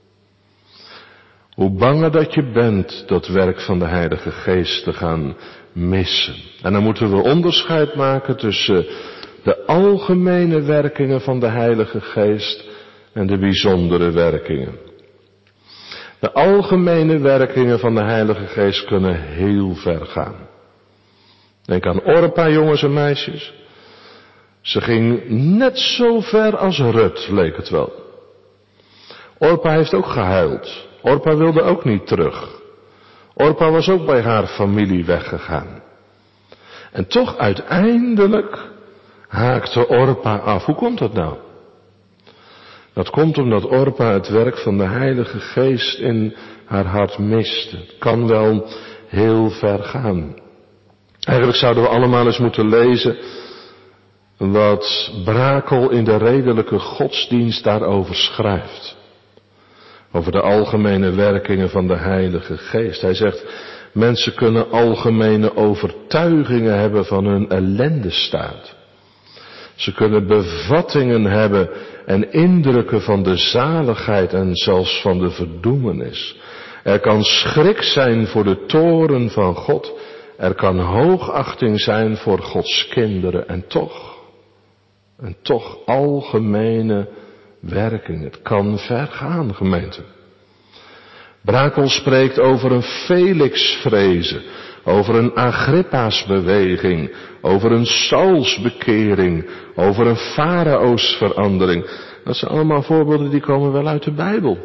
Hoe banger dat je bent dat werk van de Heilige Geest te gaan missen. En dan moeten we onderscheid maken tussen de algemene werkingen van de Heilige Geest en de bijzondere werkingen. De algemene werkingen van de Heilige Geest kunnen heel ver gaan. Denk aan Orpa, jongens en meisjes. Ze ging net zo ver als Rut, leek het wel. Orpa heeft ook gehuild. Orpa wilde ook niet terug. Orpa was ook bij haar familie weggegaan. En toch uiteindelijk haakte Orpa af. Hoe komt dat nou? Dat komt omdat Orpa het werk van de Heilige Geest in haar hart miste. Het kan wel heel ver gaan. Eigenlijk zouden we allemaal eens moeten lezen wat Brakel in de redelijke godsdienst daarover schrijft. Over de algemene werkingen van de Heilige Geest. Hij zegt, mensen kunnen algemene overtuigingen hebben van hun ellendestaat. Ze kunnen bevattingen hebben en indrukken van de zaligheid en zelfs van de verdoemenis. Er kan schrik zijn voor de toorn van God. Er kan hoogachting zijn voor Gods kinderen. En toch, en toch algemene werking. Het kan ver gaan, gemeente. Brakel spreekt over een Felixvrezen, over een Agrippa's beweging, over een Sauls bekering, over een Farao's verandering. Dat zijn allemaal voorbeelden die komen wel uit de Bijbel.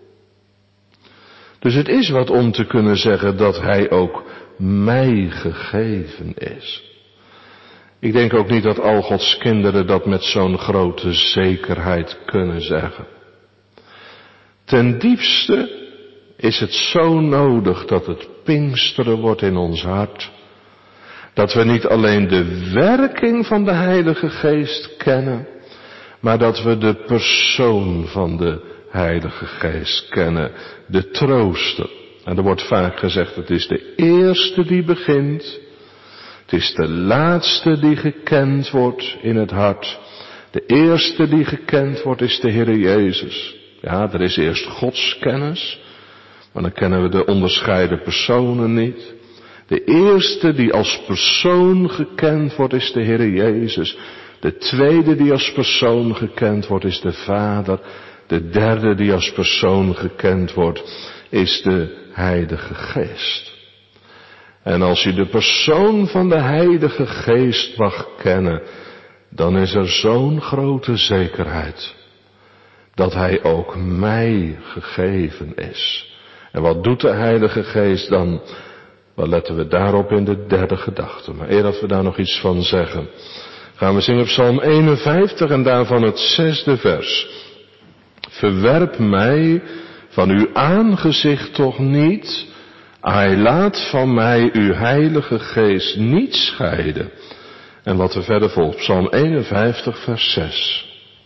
Dus het is wat om te kunnen zeggen dat hij ook mij gegeven is. Ik denk ook niet dat al Gods kinderen dat met zo'n grote zekerheid kunnen zeggen. Ten diepste is het zo nodig dat het Pinksteren wordt in ons hart. Dat we niet alleen de werking van de Heilige Geest kennen, maar dat we de persoon van de Heilige Geest kennen, de trooster. En er wordt vaak gezegd, het is de eerste die begint, het is de laatste die gekend wordt in het hart. De eerste die gekend wordt is de Heere Jezus. Ja, er is eerst godskennis, maar dan kennen we de onderscheiden personen niet. De eerste die als persoon gekend wordt is de Heere Jezus. De tweede die als persoon gekend wordt is de Vader. De derde die als persoon gekend wordt is de Heilige Geest. En als je de persoon van de Heilige Geest mag kennen, dan is er zo'n grote zekerheid dat Hij ook mij gegeven is. En wat doet de Heilige Geest dan? Wat letten we daarop in de derde gedachte. Maar eer dat we daar nog iets van zeggen, gaan we zingen Psalm eenenvijftig en daarvan het zesde vers. Verwerp mij van uw aangezicht toch niet, Hij laat van mij uw Heilige Geest niet scheiden. En wat er verder volgt, Psalm eenenvijftig vers zes.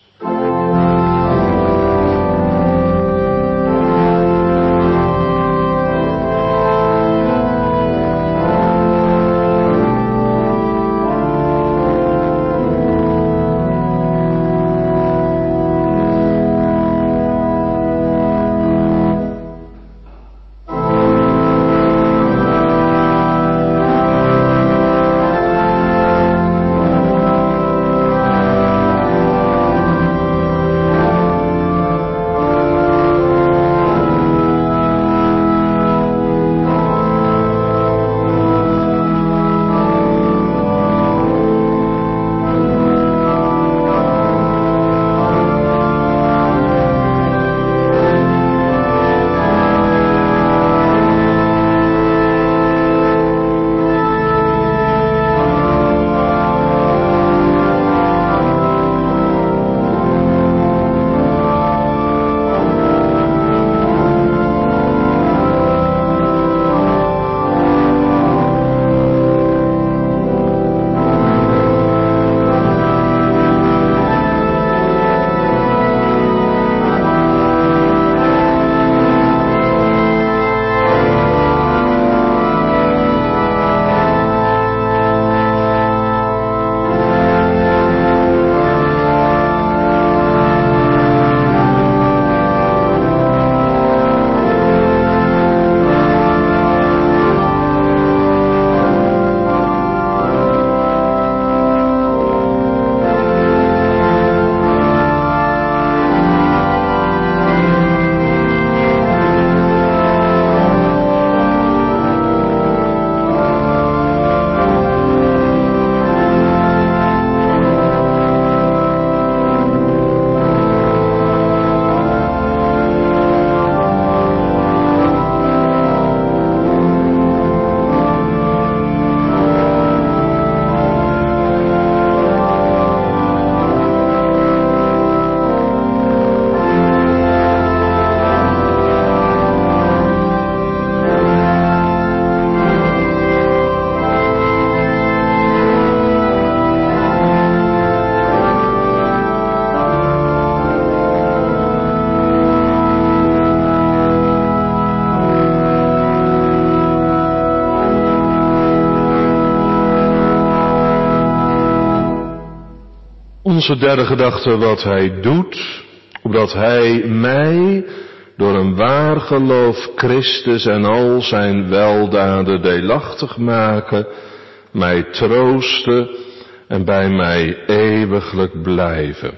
Onze derde gedachte, wat Hij doet, opdat Hij mij door een waar geloof Christus en al zijn weldaden deelachtig maken, mij troosten en bij mij eeuwiglijk blijven.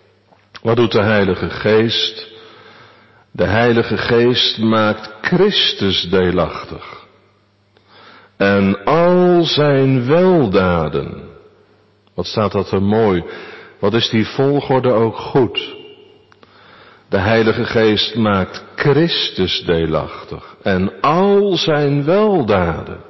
Wat doet de Heilige Geest? De Heilige Geest maakt Christus deelachtig en al zijn weldaden. Wat staat dat er mooi? Wat is die volgorde ook goed? De Heilige Geest maakt Christus deelachtig en al zijn weldaden.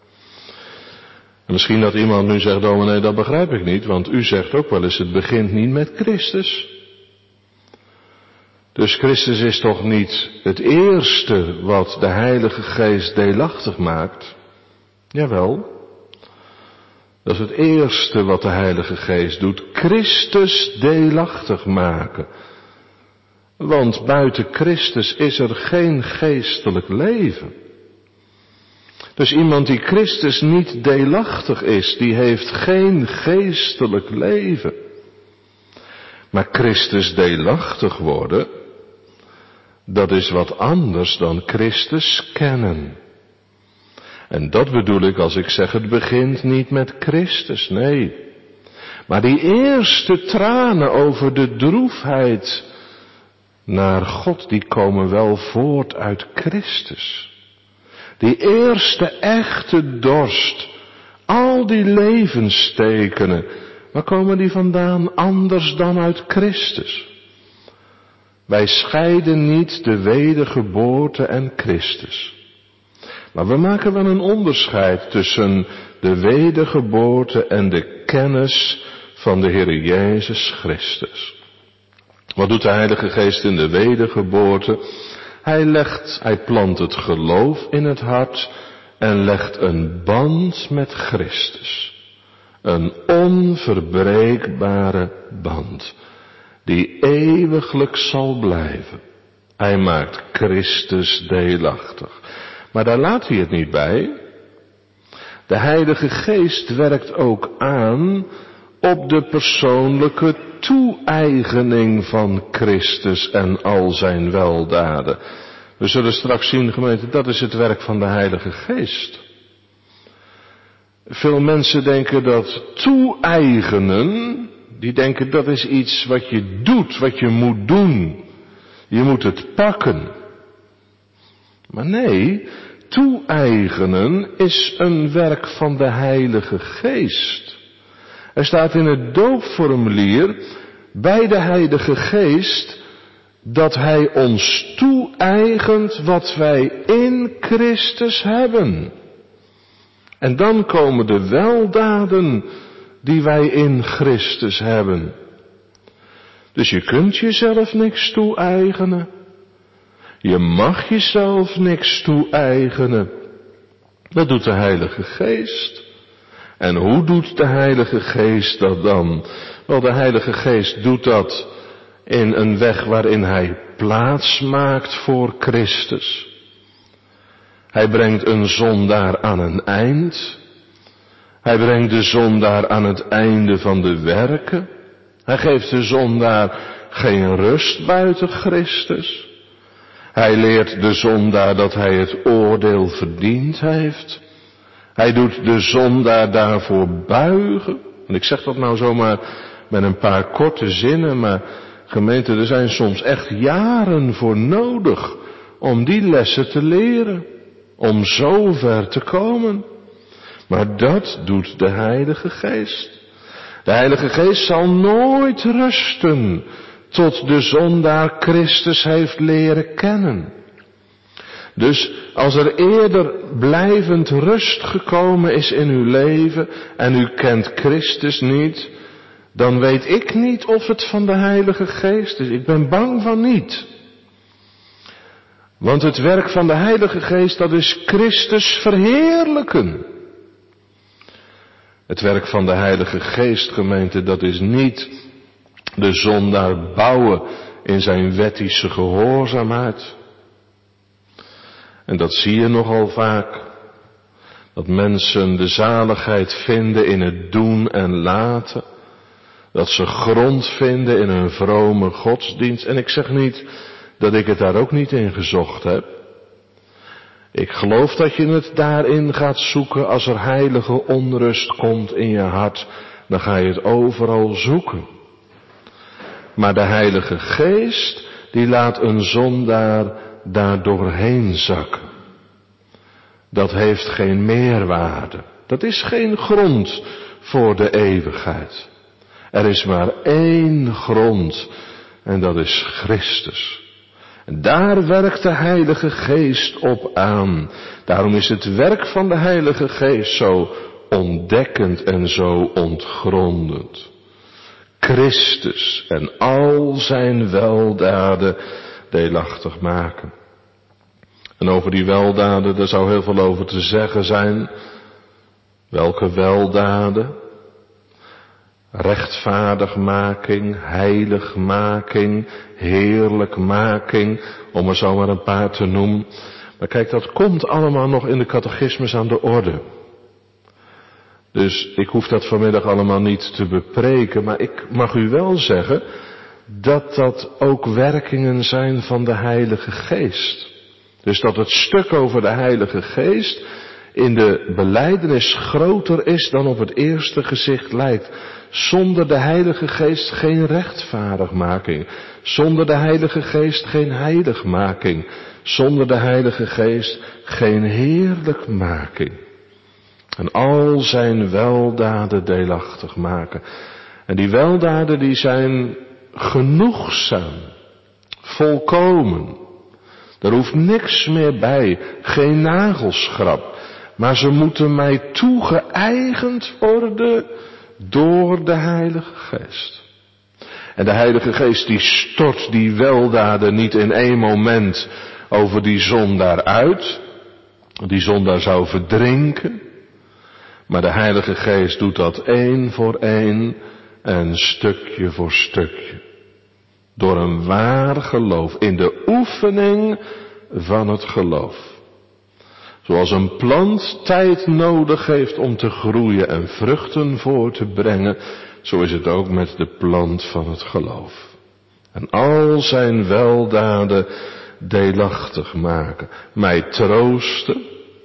En misschien dat iemand nu zegt, dominee, dat begrijp ik niet, want u zegt ook wel eens, het begint niet met Christus. Dus Christus is toch niet het eerste wat de Heilige Geest deelachtig maakt? Jawel. Dat is het eerste wat de Heilige Geest doet. Christus deelachtig maken. Want buiten Christus is er geen geestelijk leven. Dus iemand die Christus niet deelachtig is, die heeft geen geestelijk leven. Maar Christus deelachtig worden, dat is wat anders dan Christus kennen. En dat bedoel ik als ik zeg het begint niet met Christus, nee. Maar die eerste tranen over de droefheid naar God, die komen wel voort uit Christus. Die eerste echte dorst, al die levenstekenen, waar komen die vandaan anders dan uit Christus? Wij scheiden niet de wedergeboorte en Christus. Maar we maken wel een onderscheid tussen de wedergeboorte en de kennis van de Heer Jezus Christus. Wat doet de Heilige Geest in de wedergeboorte? Hij legt, hij plant het geloof in het hart en legt een band met Christus. Een onverbreekbare band, die eeuwiglijk zal blijven. Hij maakt Christus deelachtig. Maar daar laat hij het niet bij. De Heilige Geest werkt ook aan op de persoonlijke toe-eigening van Christus en al zijn weldaden. We zullen straks zien, gemeente, dat is het werk van de Heilige Geest. Veel mensen denken dat toe-eigenen, die denken dat is iets wat je doet, wat je moet doen. Je moet het pakken. Maar nee, toe-eigenen is een werk van de Heilige Geest. Er staat in het doopformulier bij de Heilige Geest dat Hij ons toe-eigent wat wij in Christus hebben. En dan komen de weldaden die wij in Christus hebben. Dus je kunt jezelf niks toe-eigenen. Je mag jezelf niks toe-eigenen. Dat doet de Heilige Geest. En hoe doet de Heilige Geest dat dan? Wel, de Heilige Geest doet dat in een weg waarin Hij plaats maakt voor Christus. Hij brengt een zondaar aan een eind. Hij brengt de zondaar aan het einde van de werken. Hij geeft de zondaar geen rust buiten Christus. Hij leert de zondaar dat hij het oordeel verdiend heeft. Hij doet de zondaar daarvoor buigen. En ik zeg dat nou zomaar met een paar korte zinnen, maar gemeente, er zijn soms echt jaren voor nodig om die lessen te leren. Om zo ver te komen. Maar dat doet de Heilige Geest. De Heilige Geest zal nooit rusten tot de zondaar Christus heeft leren kennen. Dus als er eerder blijvend rust gekomen is in uw leven en u kent Christus niet, dan weet ik niet of het van de Heilige Geest is. Ik ben bang van niet. Want het werk van de Heilige Geest, dat is Christus verheerlijken. Het werk van de Heilige Geest, gemeente, dat is niet de zondaar bouwen in zijn wettische gehoorzaamheid. En dat zie je nogal vaak. Dat mensen de zaligheid vinden in het doen en laten. Dat ze grond vinden in een vrome godsdienst. En ik zeg niet dat ik het daar ook niet in gezocht heb. Ik geloof dat je het daarin gaat zoeken. Als er heilige onrust komt in je hart, dan ga je het overal zoeken. Maar de Heilige Geest, die laat een zondaar daar doorheen zakken. Dat heeft geen meerwaarde. Dat is geen grond voor de eeuwigheid. Er is maar één grond en dat is Christus. En daar werkt de Heilige Geest op aan. Daarom is het werk van de Heilige Geest zo ontdekkend en zo ontgrondend. Christus en al zijn weldaden deelachtig maken. En over die weldaden, daar zou heel veel over te zeggen zijn. Welke weldaden? Rechtvaardigmaking, heiligmaking, heerlijkmaking, om er zo maar een paar te noemen. Maar kijk, dat komt allemaal nog in de catechismus aan de orde. Dus ik hoef dat vanmiddag allemaal niet te bepreken, maar ik mag u wel zeggen dat dat ook werkingen zijn van de Heilige Geest. Dus dat het stuk over de Heilige Geest in de belijdenis groter is dan op het eerste gezicht lijkt. Zonder de Heilige Geest geen rechtvaardigmaking. Zonder de Heilige Geest geen heiligmaking. Zonder de Heilige Geest geen heerlijkmaking. En al zijn weldaden deelachtig maken. En die weldaden die zijn genoegzaam. Volkomen. Er hoeft niks meer bij. Geen nagelschrap. Maar ze moeten mij toegeëigend worden door de Heilige Geest. En de Heilige Geest die stort die weldaden niet in één moment over die zondaar uit. Die zondaar zou verdrinken. Maar de Heilige Geest doet dat één voor één en stukje voor stukje. Door een waar geloof, in de oefening van het geloof. Zoals een plant tijd nodig heeft om te groeien en vruchten voor te brengen, zo is het ook met de plant van het geloof. En al zijn weldaden deelachtig maken. Mij troosten.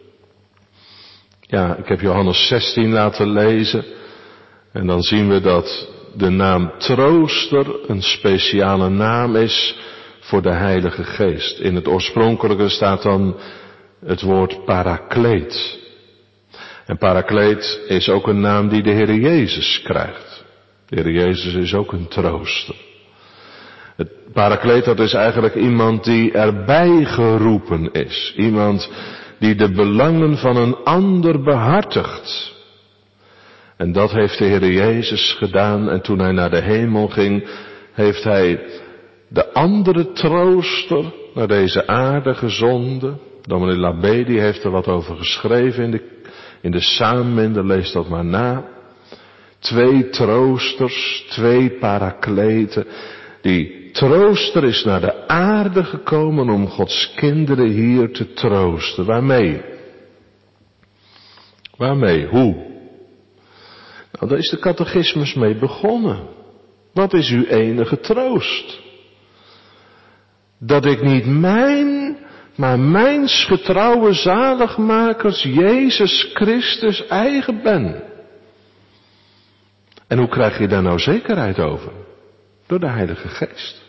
Ja, ik heb Johannes zestien laten lezen. En dan zien we dat de naam trooster een speciale naam is voor de Heilige Geest. In het oorspronkelijke staat dan het woord parakleet. En parakleet is ook een naam die de Heer Jezus krijgt. De Heer Jezus is ook een trooster. Het parakleet, dat is eigenlijk iemand die erbij geroepen is. Iemand die de belangen van een ander behartigt. En dat heeft de Heer Jezus gedaan. En toen hij naar de hemel ging, heeft hij de andere trooster naar deze aarde gezonden. Dominee Labedi heeft er wat over geschreven in de, in de Samen, lees dat maar na. Twee troosters, twee parakleten. Die trooster is naar de aarde gekomen om Gods kinderen hier te troosten. Waarmee? Waarmee? Hoe? Nou, daar is de catechismus mee begonnen. Wat is uw enige troost? Dat ik niet mijn, maar mijns getrouwe zaligmakers Jezus Christus eigen ben. En hoe krijg je daar nou zekerheid over? Door de Heilige Geest.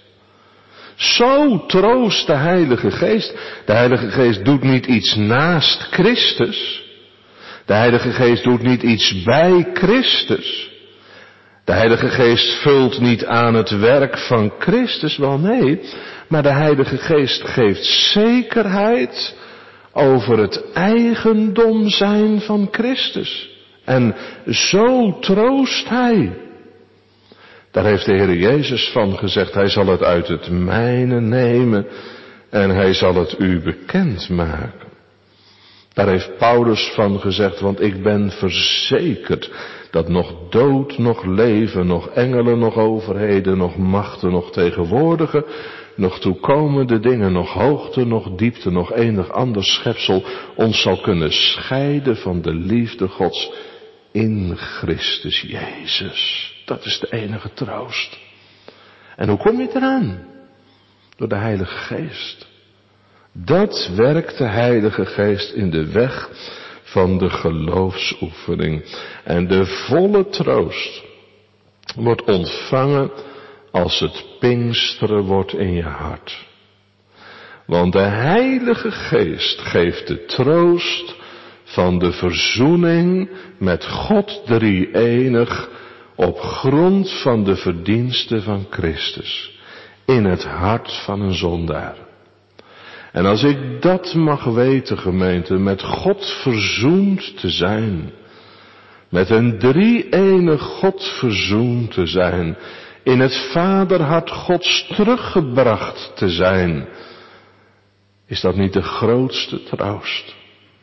Zo troost de Heilige Geest. De Heilige Geest doet niet iets naast Christus. De Heilige Geest doet niet iets bij Christus. De Heilige Geest vult niet aan het werk van Christus, wel nee. Maar de Heilige Geest geeft zekerheid over het eigendom zijn van Christus. En zo troost Hij. Daar heeft de Heer Jezus van gezegd, Hij zal het uit het mijne nemen en Hij zal het u bekend maken. Daar heeft Paulus van gezegd, want ik ben verzekerd dat nog dood, nog leven, nog engelen, nog overheden, nog machten, nog tegenwoordige, nog toekomende dingen, nog hoogte, nog diepte, nog enig ander schepsel ons zal kunnen scheiden van de liefde Gods in Christus Jezus. Dat is de enige troost. En hoe kom je eraan? Door de Heilige Geest. Dat werkt de Heilige Geest in de weg van de geloofsoefening. En de volle troost wordt ontvangen als het pinksteren wordt in je hart. Want de Heilige Geest geeft de troost van de verzoening met God drie-enig op grond van de verdiensten van Christus in het hart van een zondaar. En als ik dat mag weten, gemeente, met God verzoend te zijn, met een drie-enig God verzoend te zijn, in het vaderhart Gods teruggebracht te zijn. Is dat niet de grootste troost?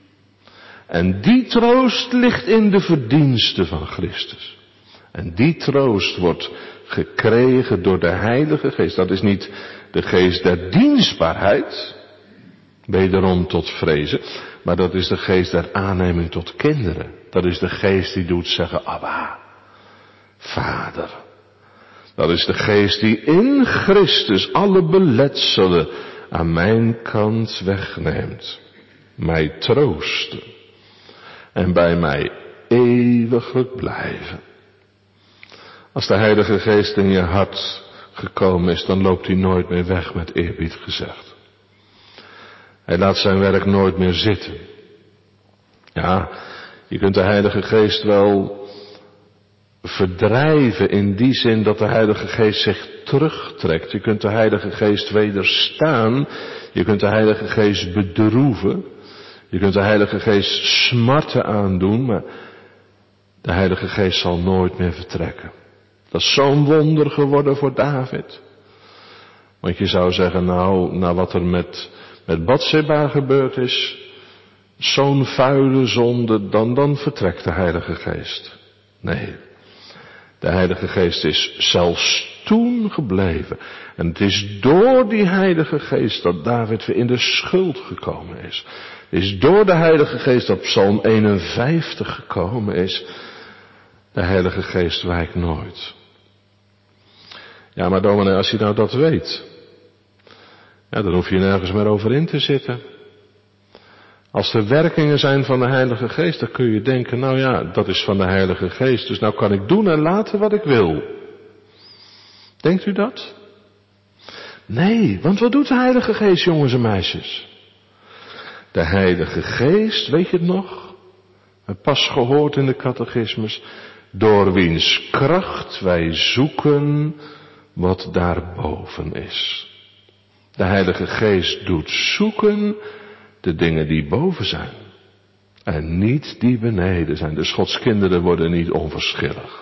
En die troost ligt in de verdiensten van Christus. En die troost wordt gekregen door de Heilige Geest. Dat is niet de geest der dienstbaarheid, wederom tot vrezen, maar dat is de geest der aanneming tot kinderen. Dat is de geest die doet zeggen, Abba, Vader. Dat is de geest die in Christus alle beletselen aan mijn kant wegneemt. Mij troosten. En bij mij eeuwiglijk blijven. Als de Heilige Geest in je hart gekomen is, dan loopt hij nooit meer weg, met eerbied gezegd. Hij laat zijn werk nooit meer zitten. Ja, je kunt de Heilige Geest wel verdrijven in die zin dat de Heilige Geest zich terugtrekt. Je kunt de Heilige Geest wederstaan. Je kunt de Heilige Geest bedroeven. Je kunt de Heilige Geest smarten aandoen, maar de Heilige Geest zal nooit meer vertrekken. Dat is zo'n wonder geworden voor David. Want je zou zeggen, nou, nou wat er met, met Batseba gebeurd is, zo'n vuile zonde, dan, dan vertrekt de Heilige Geest. Nee, de Heilige Geest is zelfs toen gebleven. En het is door die Heilige Geest dat David weer in de schuld gekomen is. Het is door de Heilige Geest dat Psalm eenenvijftig gekomen is. De Heilige Geest wijkt nooit. Ja, maar dominee, als je nou dat weet, ja, dan hoef je nergens meer over in te zitten. Als er werkingen zijn van de Heilige Geest, dan kun je denken, nou ja, dat is van de Heilige Geest, dus nou kan ik doen en laten wat ik wil. Denkt u dat? Nee, want wat doet de Heilige Geest, jongens en meisjes? De Heilige Geest, weet je het nog? Pas gehoord in de catechismus, door wiens kracht wij zoeken wat daarboven is. De Heilige Geest doet zoeken de dingen die boven zijn. En niet die beneden zijn. Dus Gods kinderen worden niet onverschillig.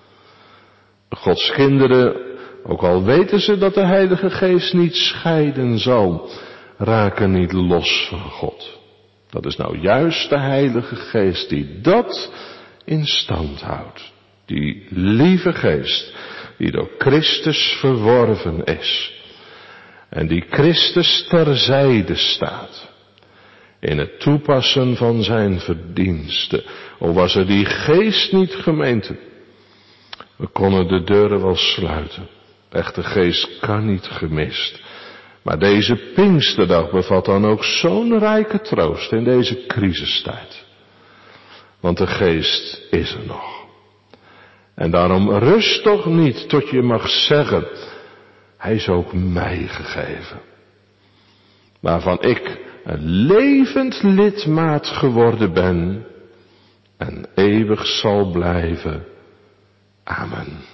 Gods kinderen, ook al weten ze dat de Heilige Geest niet scheiden zal, raken niet los van God. Dat is nou juist de Heilige Geest die dat in stand houdt. Die lieve Geest die door Christus verworven is. En die Christus terzijde staat. In het toepassen van zijn verdiensten. O was er die Geest niet, gemeente. We konden de deuren wel sluiten. De echte Geest kan niet gemist. Maar deze Pinksterdag bevat dan ook zo'n rijke troost in deze crisistijd. Want de Geest is er nog. En daarom rust toch niet tot je mag zeggen, hij is ook mij gegeven. Waarvan ik een levend lidmaat geworden ben en eeuwig zal blijven. Amen.